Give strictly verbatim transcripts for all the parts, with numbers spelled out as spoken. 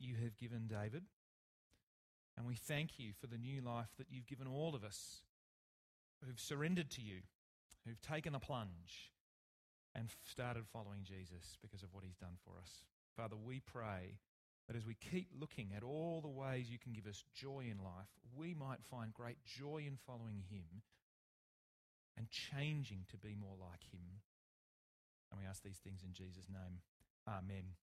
you have given David. And we thank you for the new life that you've given all of us who've surrendered to you, who've taken the plunge and started following Jesus because of what he's done for us. Father, we pray that as we keep looking at all the ways you can give us joy in life, we might find great joy in following him and changing to be more like him. And we ask these things in Jesus' name. Amen.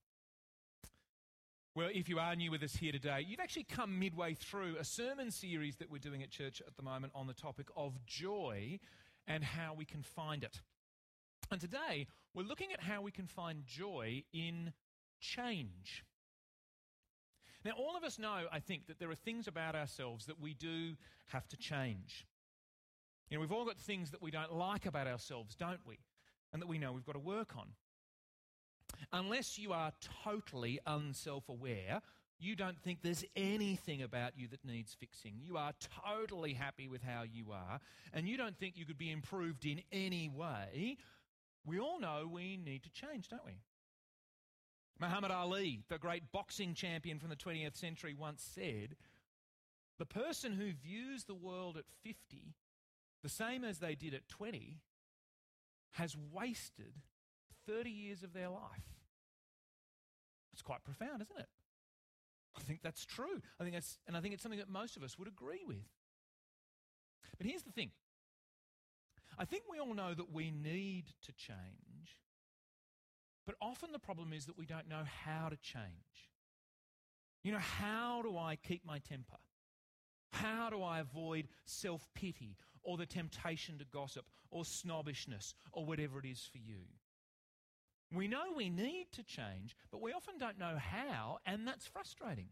Well, if you are new with us here today, you've actually come midway through a sermon series that we're doing at church at the moment on the topic of joy and how we can find it. And today, we're looking at how we can find joy in change. Now, all of us know, I think, that there are things about ourselves that we do have to change. You know, we've all got things that we don't like about ourselves, don't we? And that we know we've got to work on. Unless you are totally unself-aware, you don't think there's anything about you that needs fixing. You are totally happy with how you are, and you don't think you could be improved in any way. We all know we need to change, don't we? Muhammad Ali, the great boxing champion from the twentieth century, once said, "The person who views the world at fifty the same as they did at twenty has wasted thirty years of their life." It's quite profound, isn't it? I think that's true. I think that's, and I think it's something that most of us would agree with. But here's the thing. I think we all know that we need to change, but often the problem is that we don't know how to change. You know, how do I keep my temper? How do I avoid self-pity or the temptation to gossip or snobbishness or whatever it is for you? We know we need to change, but we often don't know how, and that's frustrating.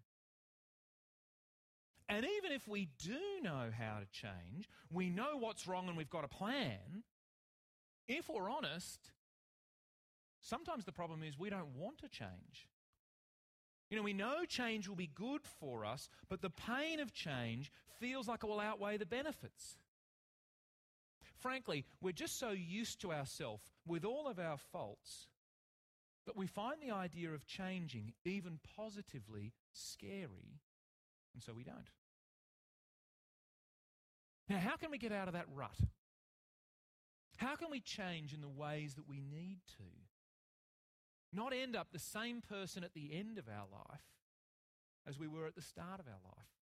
And even if we do know how to change, we know what's wrong and we've got a plan, if we're honest, sometimes the problem is we don't want to change. You know, we know change will be good for us, but the pain of change feels like it will outweigh the benefits. Frankly, we're just so used to ourselves with all of our faults that we find the idea of changing, even positively, scary, and so we don't. Now, how can we get out of that rut? How can we change in the ways that we need to? Not end up the same person at the end of our life as we were at the start of our life?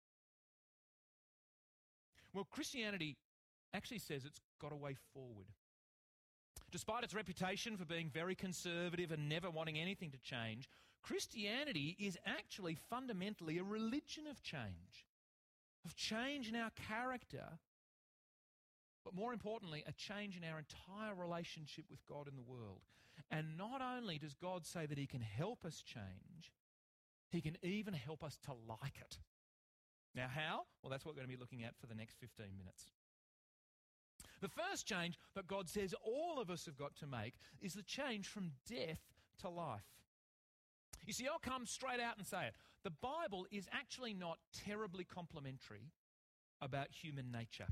Well, Christianity actually says it's got a way forward. Despite its reputation for being very conservative and never wanting anything to change, Christianity is actually fundamentally a religion of change, of change in our character, but more importantly, a change in our entire relationship with God and the world. And not only does God say that he can help us change, he can even help us to like it. Now how? Well, that's what we're going to be looking at for the next fifteen minutes. The first change that God says all of us have got to make is the change from death to life. You see, I'll come straight out and say it. The Bible is actually not terribly complimentary about human nature.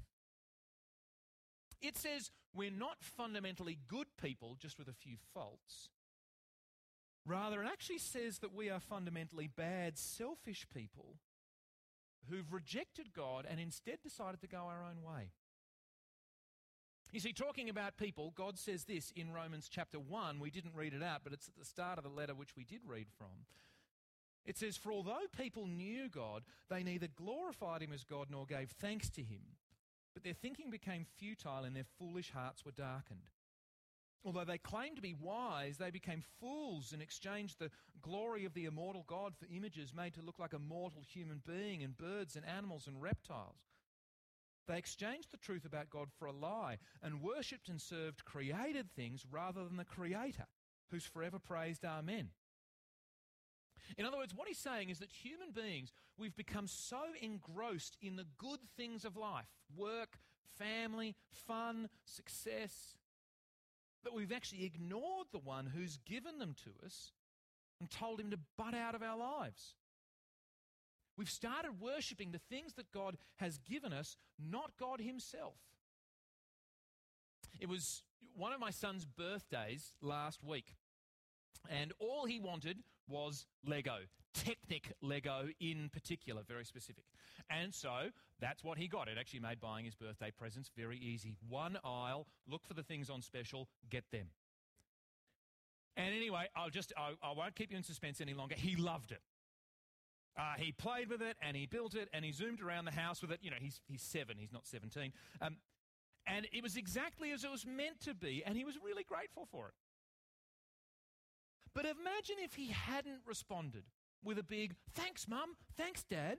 It says we're not fundamentally good people just with a few faults. Rather, it actually says that we are fundamentally bad, selfish people who've rejected God and instead decided to go our own way. You see, talking about people, God says this in Romans chapter one. We didn't read it out, but it's at the start of the letter which we did read from. It says, "For although people knew God, they neither glorified him as God nor gave thanks to him. But their thinking became futile and their foolish hearts were darkened. Although they claimed to be wise, they became fools and exchanged the glory of the immortal God for images made to look like a mortal human being and birds and animals and reptiles. They exchanged the truth about God for a lie and worshipped and served created things rather than the Creator, who's forever praised. Amen." In other words, what he's saying is that human beings, we've become so engrossed in the good things of life, work, family, fun, success, that we've actually ignored the one who's given them to us and told him to butt out of our lives. We've started worshipping the things that God has given us, not God himself. It was one of my son's birthdays last week, and all he wanted was Lego. Technic Lego in particular, very specific. And so that's what he got. It actually made buying his birthday presents very easy. One aisle, look for the things on special, get them. And anyway, I'll just, I, I won't keep you in suspense any longer. He loved it. Uh, he played with it and he built it and he zoomed around the house with it. You know, he's, he's seven, he's not seventeen. Um, and it was exactly as it was meant to be, and he was really grateful for it. But imagine if he hadn't responded with a big, thanks, Mum, thanks, Dad.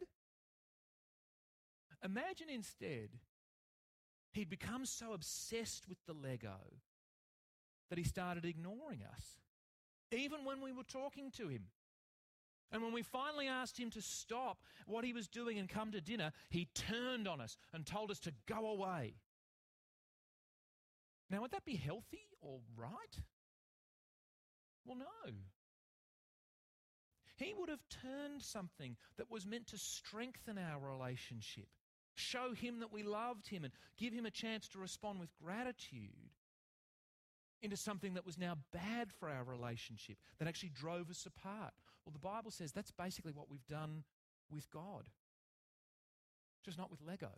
Imagine instead he'd become so obsessed with the Lego that he started ignoring us, even when we were talking to him. And when we finally asked him to stop what he was doing and come to dinner, he turned on us and told us to go away. Now, would that be healthy or right? Well, no. He would have turned something that was meant to strengthen our relationship, show him that we loved him and give him a chance to respond with gratitude, into something that was now bad for our relationship, that actually drove us apart. Well, the Bible says that's basically what we've done with God, just not with Lego.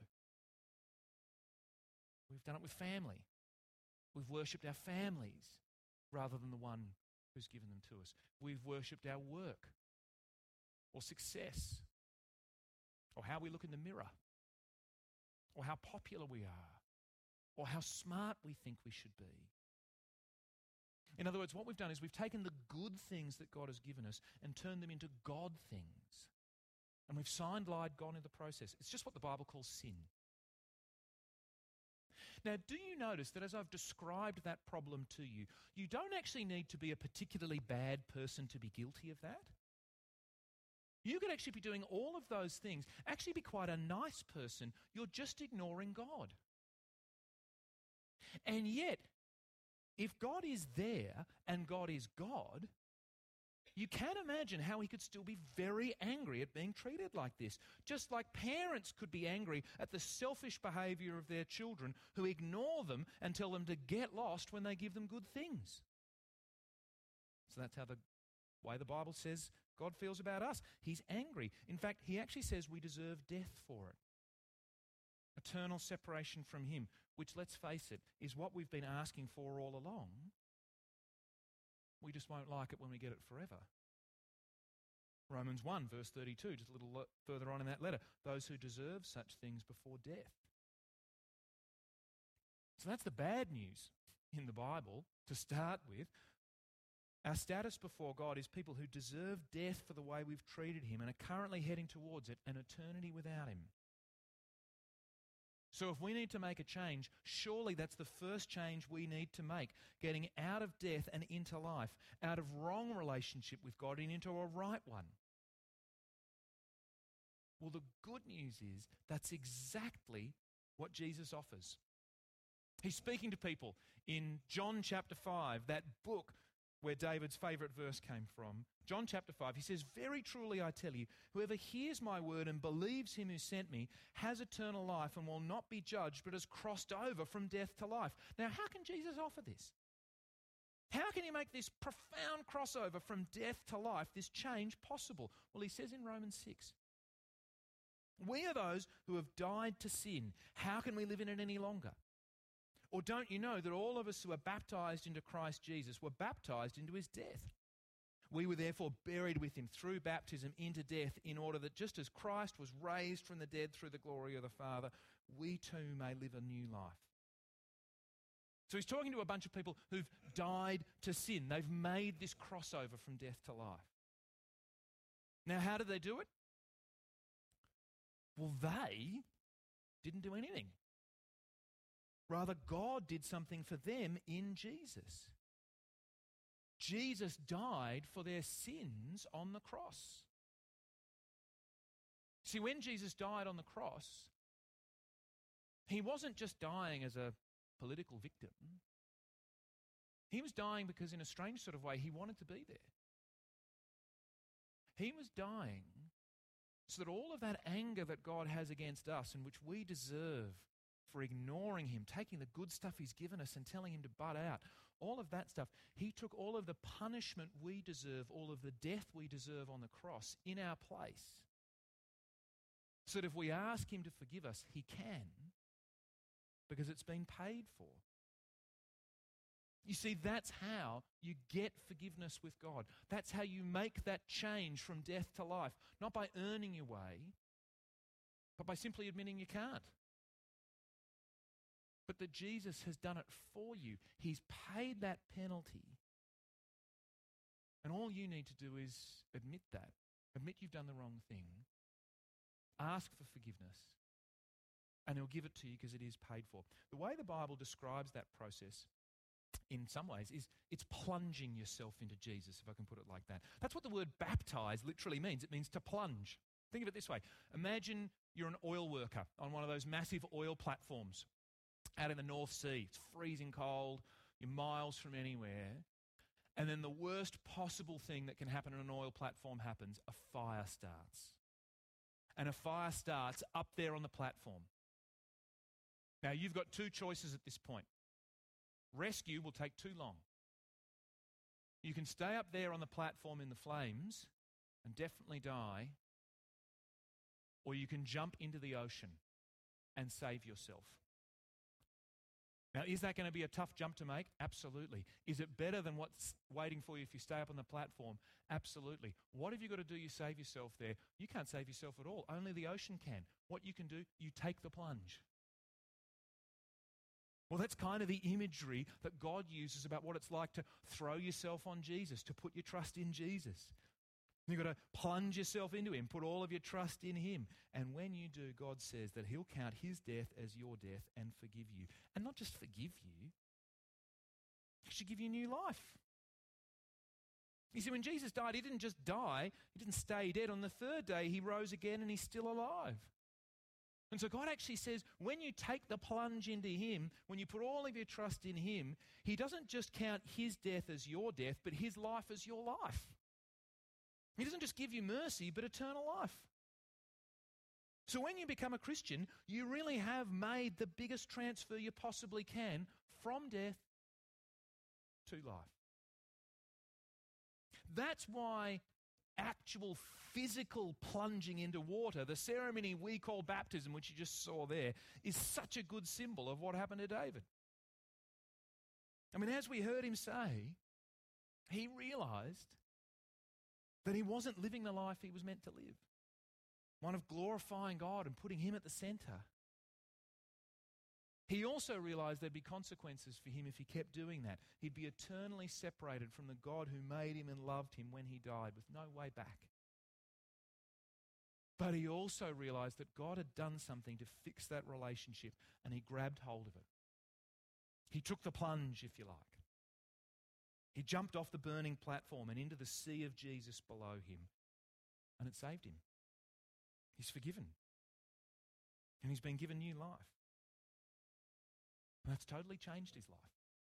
We've done it with family. We've worshipped our families rather than the one who's given them to us. We've worshipped our work or success or how we look in the mirror or how popular we are or how smart we think we should be. In other words, what we've done is we've taken the good things that God has given us and turned them into God things. And we've signed, lied, gone in the process. It's just what the Bible calls sin. Now, do you notice that as I've described that problem to you, you don't actually need to be a particularly bad person to be guilty of that? You could actually be doing all of those things, actually be quite a nice person. You're just ignoring God. And yet, if God is there and God is God, you can imagine how he could still be very angry at being treated like this. Just like parents could be angry at the selfish behavior of their children who ignore them and tell them to get lost when they give them good things. So that's how the way the Bible says God feels about us. He's angry. In fact, he actually says we deserve death for it. Eternal separation from him, which, let's face it, is what we've been asking for all along. We just won't like it when we get it forever. Romans one, verse thirty-two, just a little further on in that letter. Those who deserve such things before death. So that's the bad news in the Bible to start with. Our status before God is people who deserve death for the way we've treated him and are currently heading towards it, an eternity without him. So if we need to make a change, surely that's the first change we need to make, getting out of death and into life, out of wrong relationship with God and into a right one. Well, the good news is that's exactly what Jesus offers. He's speaking to people in John chapter five, that book where David's favourite verse came from. John chapter five, he says, very truly I tell you, whoever hears my word and believes him who sent me has eternal life and will not be judged, but has crossed over from death to life. Now, how can Jesus offer this? How can he make this profound crossover from death to life, this change possible? Well, he says in Romans six, we are those who have died to sin. How can we live in it any longer? Or don't you know that all of us who are baptized into Christ Jesus were baptized into his death? We were therefore buried with him through baptism into death, in order that just as Christ was raised from the dead through the glory of the Father, we too may live a new life. So he's talking to a bunch of people who've died to sin. They've made this crossover from death to life. Now, how did they do it? Well, they didn't do anything. Rather, God did something for them in Jesus. Jesus died for their sins on the cross. See, when Jesus died on the cross, he wasn't just dying as a political victim. He was dying because in a strange sort of way, he wanted to be there. He was dying so that all of that anger that God has against us and which we deserve for ignoring him, taking the good stuff he's given us and telling him to butt out, all of that stuff. He took all of the punishment we deserve, all of the death we deserve on the cross in our place. So that if we ask him to forgive us, he can, because it's been paid for. You see, that's how you get forgiveness with God. That's how you make that change from death to life. Not by earning your way, but by simply admitting you can't. But that Jesus has done it for you. He's paid that penalty. And all you need to do is admit that. Admit you've done the wrong thing. Ask for forgiveness. And he'll give it to you because it is paid for. The way the Bible describes that process, in some ways, is it's plunging yourself into Jesus, if I can put it like that. That's what the word baptize literally means. It means to plunge. Think of it this way. Imagine you're an oil worker on one of those massive oil platforms out in the North Sea. It's freezing cold. You're miles from anywhere. And then the worst possible thing that can happen on an oil platform happens. A fire starts. And a fire starts up there on the platform. Now, you've got two choices at this point. Rescue will take too long. You can stay up there on the platform in the flames and definitely die, or you can jump into the ocean and save yourself. Now, is that going to be a tough jump to make? Absolutely. Is it better than what's waiting for you if you stay up on the platform? Absolutely. What have you got to do to save yourself there? You can't save yourself at all. Only the ocean can. What you can do, you take the plunge. Well, that's kind of the imagery that God uses about what it's like to throw yourself on Jesus, to put your trust in Jesus. You've got to plunge yourself into him, put all of your trust in him. And when you do, God says that he'll count his death as your death and forgive you. And not just forgive you, he should give you new life. You see, when Jesus died, he didn't just die, he didn't stay dead. On the third day, he rose again and he's still alive. And so God actually says, when you take the plunge into him, when you put all of your trust in him, he doesn't just count his death as your death, but his life as your life. He doesn't just give you mercy, but eternal life. So when you become a Christian, you really have made the biggest transfer you possibly can from death to life. That's why actual physical plunging into water, the ceremony we call baptism, which you just saw there, is such a good symbol of what happened to David. I mean, as we heard him say, he realized that he wasn't living the life he was meant to live, one of glorifying God and putting him at the center. He also realized there'd be consequences for him if he kept doing that. He'd be eternally separated from the God who made him and loved him when he died, with no way back. But he also realized that God had done something to fix that relationship, and he grabbed hold of it. He took the plunge, if you like. He jumped off the burning platform and into the sea of Jesus below him, and it saved him. He's forgiven, and he's been given new life. And that's totally changed his life.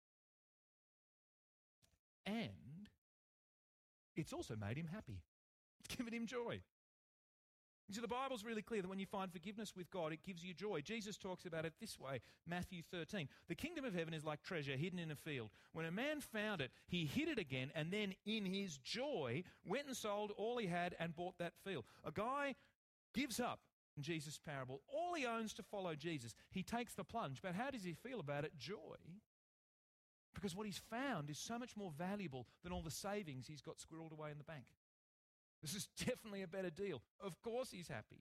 And it's also made him happy. It's given him joy. You see, the Bible's really clear that when you find forgiveness with God, it gives you joy. Jesus talks about it this way, Matthew thirteen. The kingdom of heaven is like treasure hidden in a field. When a man found it, he hid it again, and then in his joy went and sold all he had and bought that field. A guy gives up, in Jesus' parable, all he owns to follow Jesus. He takes the plunge, but how does he feel about it? Joy. Because what he's found is so much more valuable than all the savings he's got squirreled away in the bank. This is definitely a better deal. Of course he's happy.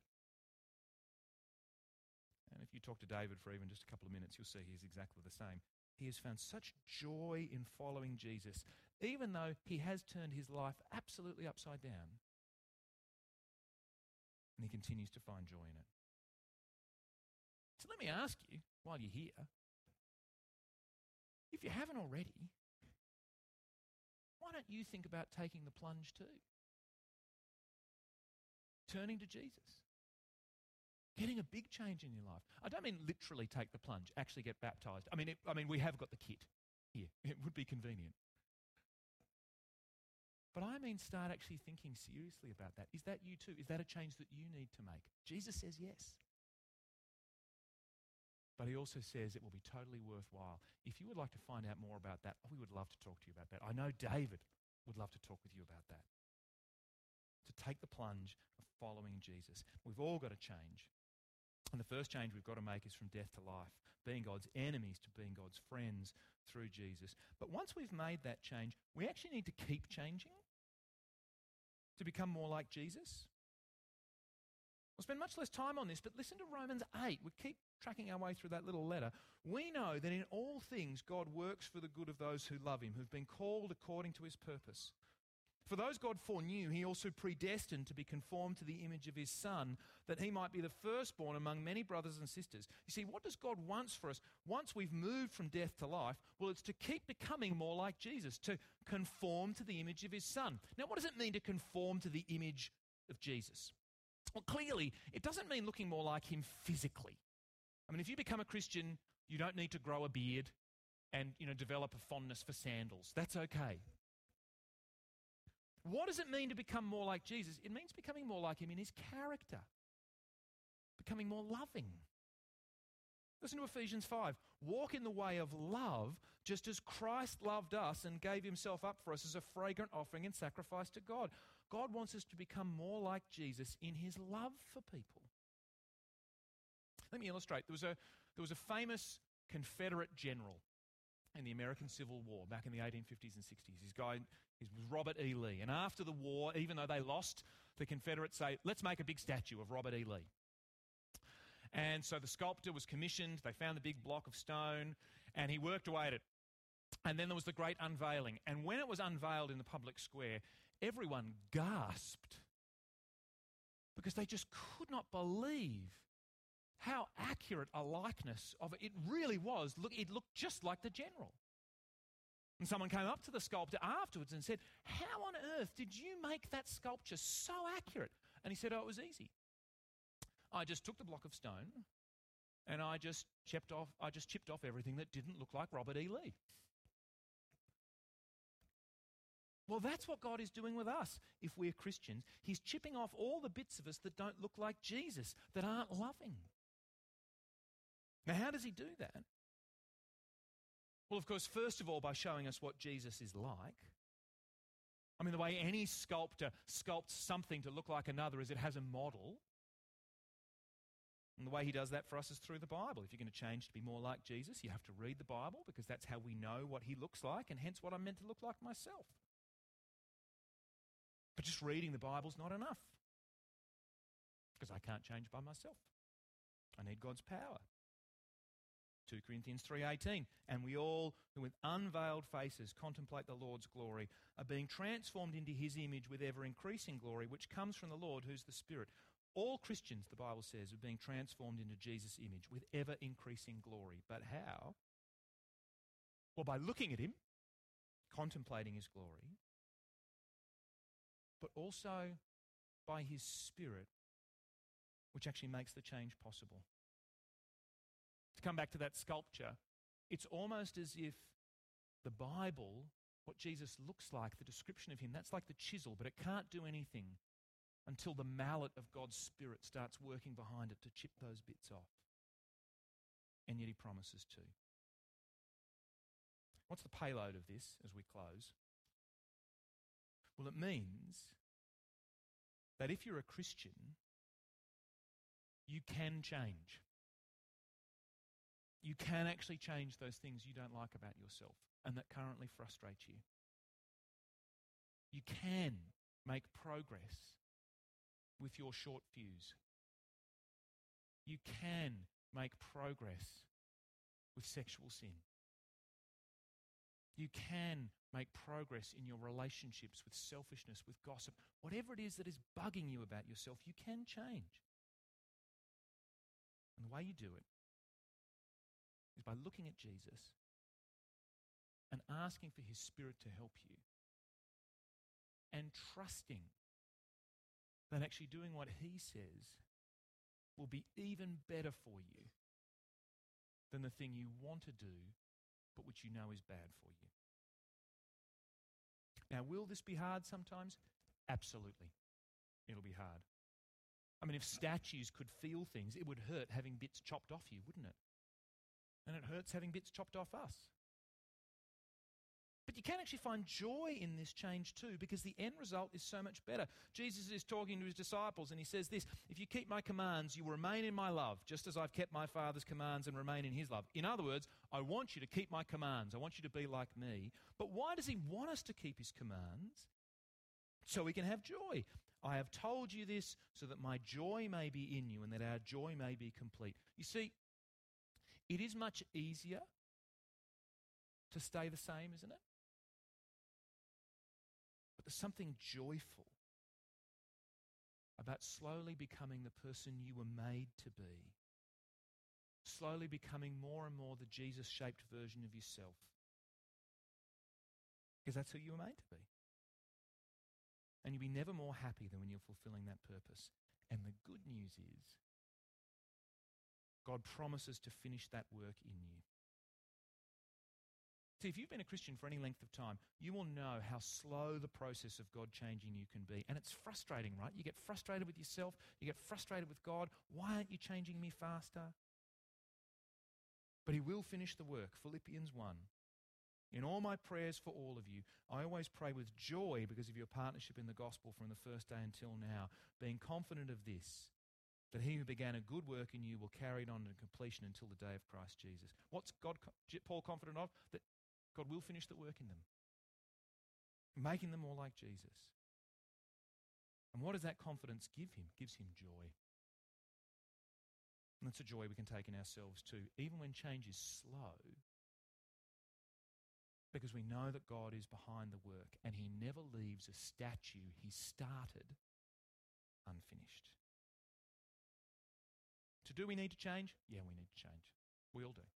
And if you talk to David for even just a couple of minutes, you'll see he's exactly the same. He has found such joy in following Jesus, even though he has turned his life absolutely upside down. And he continues to find joy in it. So let me ask you, while you're here, if you haven't already, why don't you think about taking the plunge too? Turning to Jesus. Getting a big change in your life. I don't mean literally take the plunge, actually get baptized. I mean, it, I mean, we have got the kit here. It would be convenient. But I mean start actually thinking seriously about that. Is that you too? Is that a change that you need to make? Jesus says yes. But he also says it will be totally worthwhile. If you would like to find out more about that, we would love to talk to you about that. I know David would love to talk with you about that. To take the plunge of following Jesus. We've all got to change. And the first change we've got to make is from death to life, being God's enemies to being God's friends through Jesus. But once we've made that change, we actually need to keep changing to become more like Jesus. We'll spend much less time on this, but listen to Romans eight. We keep tracking our way through that little letter. We know that in all things God works for the good of those who love him, who've been called according to his purpose. For those God foreknew, he also predestined to be conformed to the image of his Son, that he might be the firstborn among many brothers and sisters. You see, what does God want for us? Once we've moved from death to life, well, it's to keep becoming more like Jesus, to conform to the image of his Son. Now, what does it mean to conform to the image of Jesus? Well, clearly, it doesn't mean looking more like him physically. I mean, if you become a Christian, you don't need to grow a beard and, you know, develop a fondness for sandals. That's okay. What does it mean to become more like Jesus? It means becoming more like him in his character, becoming more loving. Listen to Ephesians five. Walk in the way of love, just as Christ loved us and gave himself up for us as a fragrant offering and sacrifice to God. God wants us to become more like Jesus in his love for people. Let me illustrate. There was a, there was a famous Confederate general in the American Civil War back in the eighteen fifties and sixties. This guy is Robert E. Lee. And after the war, even though they lost, the Confederates say, let's make a big statue of Robert E. Lee. And so the sculptor was commissioned. They found the big block of stone, and he worked away at it. And then there was the great unveiling. And when it was unveiled in the public square, everyone gasped because they just could not believe how accurate a likeness of it, it really was. Look, it looked just like the general. And someone came up to the sculptor afterwards and said, how on earth did you make that sculpture so accurate? And he said, oh, it was easy. I just took the block of stone and I just chipped off, I just chipped off everything that didn't look like Robert E. Lee. Well, that's what God is doing with us. If we're Christians, he's chipping off all the bits of us that don't look like Jesus, that aren't loving. Now, how does he do that? Well, of course, first of all, by showing us what Jesus is like. I mean, the way any sculptor sculpts something to look like another is it has a model. And the way he does that for us is through the Bible. If you're going to change to be more like Jesus, you have to read the Bible because that's how we know what he looks like and hence what I'm meant to look like myself. But just reading the Bible's not enough because I can't change by myself. I need God's power. Second Corinthians three eighteen, and we all who with unveiled faces contemplate the Lord's glory are being transformed into his image with ever-increasing glory, which comes from the Lord, who's the Spirit. All Christians, the Bible says, are being transformed into Jesus' image with ever-increasing glory. But how? Well, by looking at him, contemplating his glory, but also by his Spirit, which actually makes the change possible. To come back to that sculpture, it's almost as if the Bible, what Jesus looks like, the description of him, that's like the chisel, but it can't do anything until the mallet of God's Spirit starts working behind it to chip those bits off. And yet he promises to. What's the payload of this as we close? Well, it means that if you're a Christian, you can change. You can actually change those things you don't like about yourself and that currently frustrate you. You can make progress with your short fuse. You can make progress with sexual sin. You can make progress in your relationships with selfishness, with gossip. Whatever it is that is bugging you about yourself, you can change. And the way you do it is by looking at Jesus and asking for his Spirit to help you and trusting that actually doing what he says will be even better for you than the thing you want to do but which you know is bad for you. Now, will this be hard sometimes? Absolutely. It'll be hard. I mean, if statues could feel things, it would hurt having bits chopped off you, wouldn't it? And it hurts having bits chopped off us. But you can actually find joy in this change too, because the end result is so much better. Jesus is talking to his disciples and he says this, if you keep my commands, you will remain in my love, just as I've kept my Father's commands and remain in his love. In other words, I want you to keep my commands. I want you to be like me. But why does he want us to keep his commands? So we can have joy. I have told you this so that my joy may be in you and that our joy may be complete. You see, it is much easier to stay the same, isn't it? But there's something joyful about slowly becoming the person you were made to be. Slowly becoming more and more the Jesus-shaped version of yourself. Because that's who you were made to be. And you'll be never more happy than when you're fulfilling that purpose. And the good news is, God promises to finish that work in you. See, if you've been a Christian for any length of time, you will know how slow the process of God changing you can be. And it's frustrating, right? You get frustrated with yourself. You get frustrated with God. Why aren't you changing me faster? But he will finish the work. Philippians one. In all my prayers for all of you, I always pray with joy because of your partnership in the gospel from the first day until now, being confident of this, that he who began a good work in you will carry it on to completion until the day of Christ Jesus. What's God, Paul confident of? That God will finish the work in them, making them more like Jesus. And what does that confidence give him? It gives him joy. And that's a joy we can take in ourselves too, even when change is slow, because we know that God is behind the work and he never leaves a statue he started unfinished. So do we need to change? Yeah, we need to change. We all do.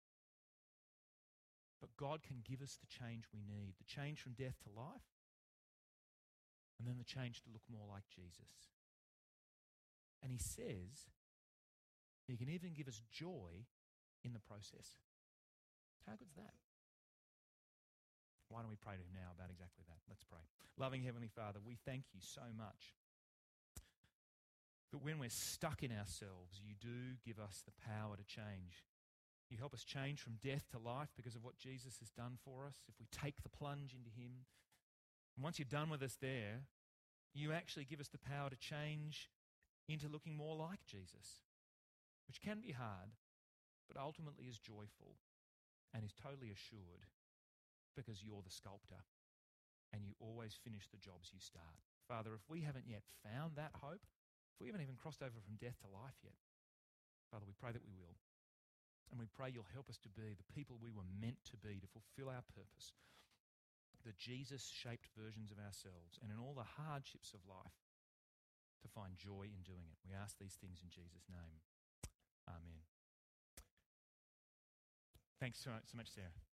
But God can give us the change we need, the change from death to life, and then the change to look more like Jesus. And he says he can even give us joy in the process. How good's that? Why don't we pray to him now about exactly that? Let's pray. Loving Heavenly Father, we thank you so much that when we're stuck in ourselves, you do give us the power to change. You help us change from death to life because of what Jesus has done for us. If we take the plunge into him, and once you're done with us there, you actually give us the power to change into looking more like Jesus, which can be hard, but ultimately is joyful and is totally assured because you're the sculptor and you always finish the jobs you start. Father, if we haven't yet found that hope, if we haven't even crossed over from death to life yet, Father, we pray that we will. And we pray you'll help us to be the people we were meant to be, to fulfill our purpose, the Jesus-shaped versions of ourselves, and in all the hardships of life, to find joy in doing it. We ask these things in Jesus' name. Amen. Thanks so much, Sarah.